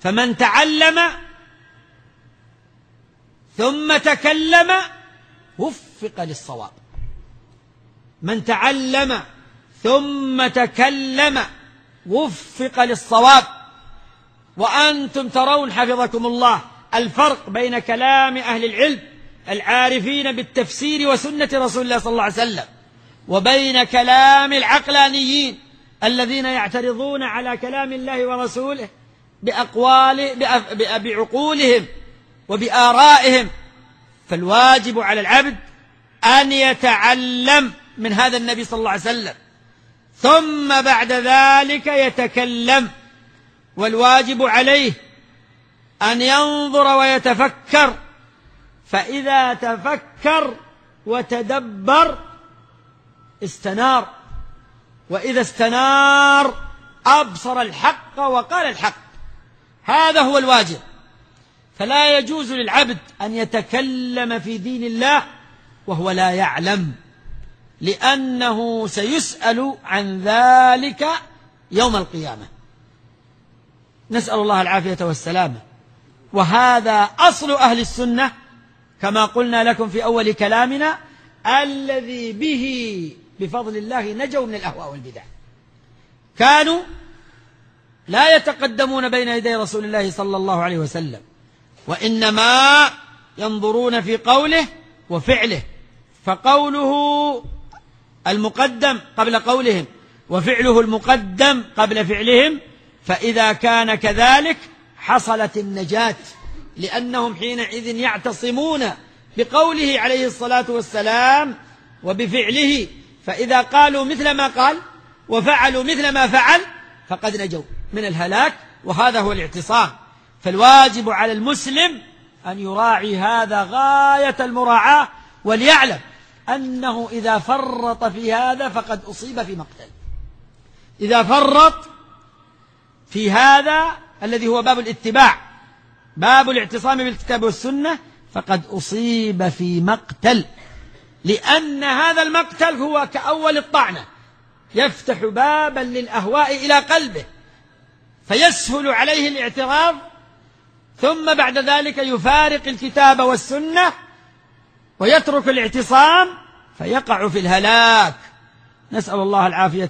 فمن تعلم ثم تكلم وفق للصواب. من تعلم ثم تكلم وفق للصواب. وأنتم ترون حفظكم الله الفرق بين كلام أهل العلم العارفين بالتفسير وسنة رسول الله صلى الله عليه وسلم وبين كلام العقلانيين الذين يعترضون على كلام الله ورسوله بعقولهم وبآرائهم. فالواجب على العبد أن يتعلم من هذا النبي صلى الله عليه وسلم ثم بعد ذلك يتكلم. والواجب عليه أن ينظر ويتفكر، فإذا تفكر وتدبر استنار، وإذا استنار أبصر الحق وقال الحق. هذا هو الواجب. فلا يجوز للعبد أن يتكلم في دين الله وهو لا يعلم، لأنه سيسأل عن ذلك يوم القيامة. نسأل الله العافية والسلامة. وهذا أصل أهل السنة كما قلنا لكم في أول كلامنا، الذي به بفضل الله نجوا من الأهواء والبدع. كانوا لا يتقدمون بين يدي رسول الله صلى الله عليه وسلم، وإنما ينظرون في قوله وفعله، فقوله المقدم قبل قولهم وفعله المقدم قبل فعلهم. فإذا كان كذلك حصلت النجاة، لأنهم حينئذ يعتصمون بقوله عليه الصلاة والسلام وبفعله. فإذا قالوا مثل ما قال وفعلوا مثل ما فعل فقد نجوا من الهلاك، وهذا هو الاعتصام. فالواجب على المسلم أن يراعي هذا غاية المراعاة، وليعلم أنه إذا فرط في هذا فقد أصيب في مقتل. إذا فرط في هذا الذي هو باب الاتباع، باب الاعتصام بالكتاب والسنة، فقد أصيب في مقتل، لأن هذا المقتل هو كأول الطعنة، يفتح بابا للأهواء إلى قلبه فيسهل عليه الاعتراض، ثم بعد ذلك يفارق الكتاب والسنة ويترك الاعتصام فيقع في الهلاك. نسأل الله العافية